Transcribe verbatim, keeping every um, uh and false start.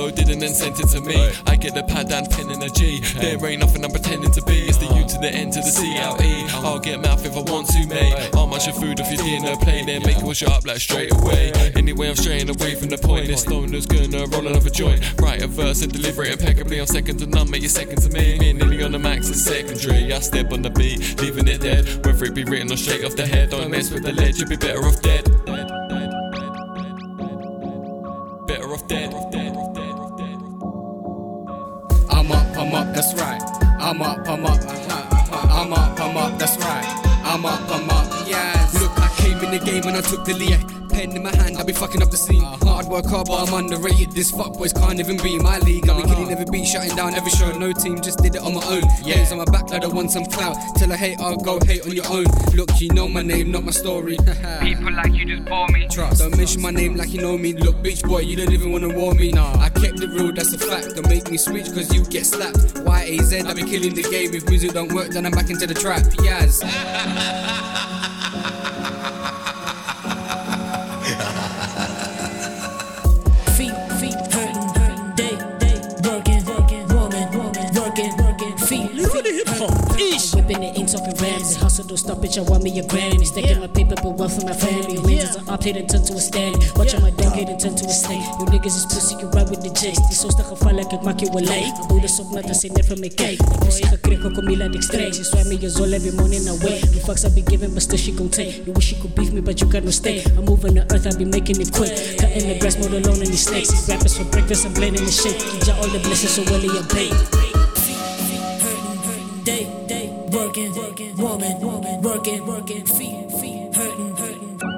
downloaded and then sent it to me. I get the pad and pen and a G. There ain't nothing I'm pretending to be. It's the U to the N to the C L E. I'll get mouth if I want to, mate. I'll munch your food off your dinner plate, then make it wash up like straight away. Anyway, I'm straying away from the point. This stoner's gonna roll another joint. Write a verse and deliver it impeccably. I'm second to none, mate, you're second to me. Me and Nearly on the max is secondary. I step on the beat, leaving it dead. Whether it be written or straight off the head, don't mess with the ledge, you'd be better off dead. Better off dead. I'm up, I'm up, that's right. I'm up, I'm up, I'm up, I'm up, that's right. I'm up, I'm up, yes. Look, I came in the game and I took the lead. Pen in my hand, I be fucking up the scene. Hard work hard, but I'm underrated. This fuckboys can't even be my league. I be killing every beat, shutting down every show. No team, just did it on my own. Games on my back, like I want some clout. Tell a hater, go hate on your own. Look, you know my name, not my story. People like you just bore me. Trust. Don't mention my name like you know me. Look, bitch boy, you don't even wanna warn me. Nah, I kept it real, that's a fact. Don't make me switch, cause you get slapped. Y A Z, I be killing the game. If music don't work, then I'm back into the trap. Yes. Feet, feet hurting, day, day, working, working, woman, woman, working, working, feet, feet hurting. Whipping it, ain't talking rams. Hustle, don't stop, bitch, I want me a Grammy. Stacking my paper, but one for my family. Lenses are up, hit and turn to a stand. Watching my dog hit and turn to a snake. You niggas is pussy, you ride with the jakes. Die zo sta gevallen, ik maak je wel leeg. Boeders op net als je net van me kijkt. Ik was gekregen, kom je laat ik strijk. She swear me, your soul every morning away. The fucks I be giving, but still she gon' take. You wish you could beef me, but you got no stay. I'm moving the earth, I be making it quick. Cutting the grass, more alone than these snakes. Rappers for breakfast, I'm blending the shit. Give ya all the blessings, so will you pay? Day, day, working, working, woman, woman, working, working, feet, feet, hurting, hurting.